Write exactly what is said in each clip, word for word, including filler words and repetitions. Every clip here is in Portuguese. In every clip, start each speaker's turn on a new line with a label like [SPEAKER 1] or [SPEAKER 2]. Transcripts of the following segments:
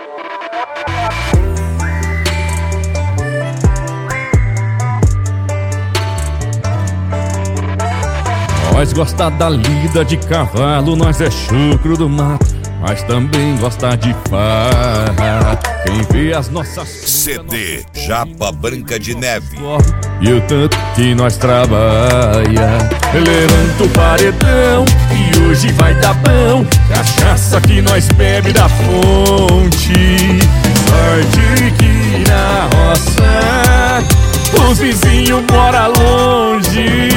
[SPEAKER 1] Nós gosta da lida de cavalo, nós é chucro do mato, mas também gosta de farra. Quem vê as nossas
[SPEAKER 2] C D Japa Branca de Neve
[SPEAKER 1] e o tanto que nós trabalha, levanta o paredão e hoje vai dar bom. Cachaça que nós bebe da fonte, sorte que na roça os vizinhos moram longe.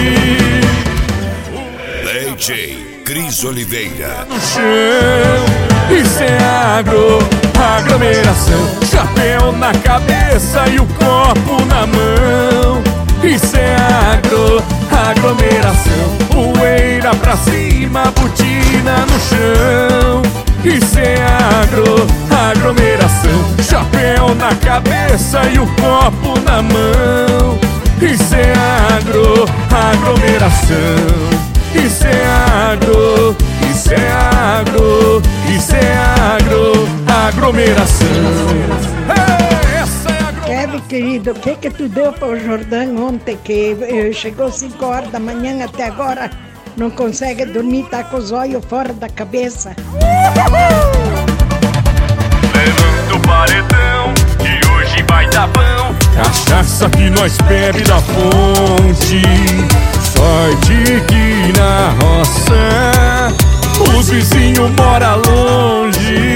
[SPEAKER 2] D J Cris Oliveira
[SPEAKER 1] No chão, isso é agro, aglomeração. Chapéu na cabeça e o copo na mão. Isso é agro, aglomeração. Poeira pra cima, botina no chão. Isso é agro, aglomeração. Chapéu na cabeça e o copo na mão. Isso é agro, aglomeração. Isso é agro, isso é agro, isso é agro, aglomeração. Hey, essa é agro...
[SPEAKER 3] Kevin, querido, o que que tu deu para o Jordão ontem que eh, chegou cinco horas da manhã até agora não consegue dormir, tá com os olhos fora da cabeça?
[SPEAKER 1] Levanta o paredão que hoje vai dar bom. Cachaça que nós bebe da fonte, sorte que na roça os vizinhos moram longe.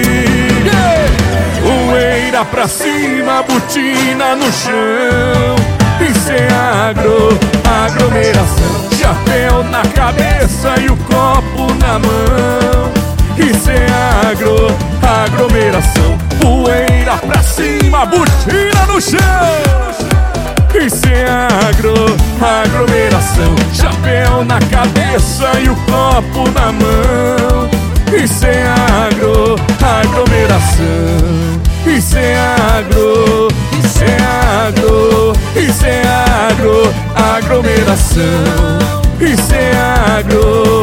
[SPEAKER 1] Poeira pra cima, botina no chão. Isso é agro, aglomeração. Chapéu na cabeça e o copo na mão. Isso é agro, aglomeração. Poeira pra cima, botina no chão. Isso é agro, aglomeração. Chapéu na cabeça e o copo na mão. Isso é agro, aglomeração. Isso é agro, isso é agro, isso é agro, aglomeração. Isso é agro,